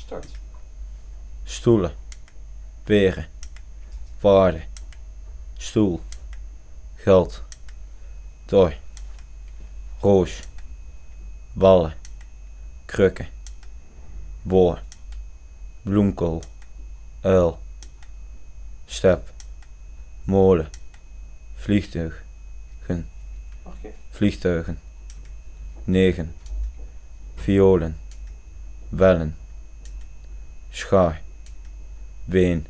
Start. Stoelen, peren, paarden, stoel, geld, tooi, roos, ballen, krukken, boor, bloemkool, uil, step, molen, vliegtuigen, 9, violen, bellen, schaar, been,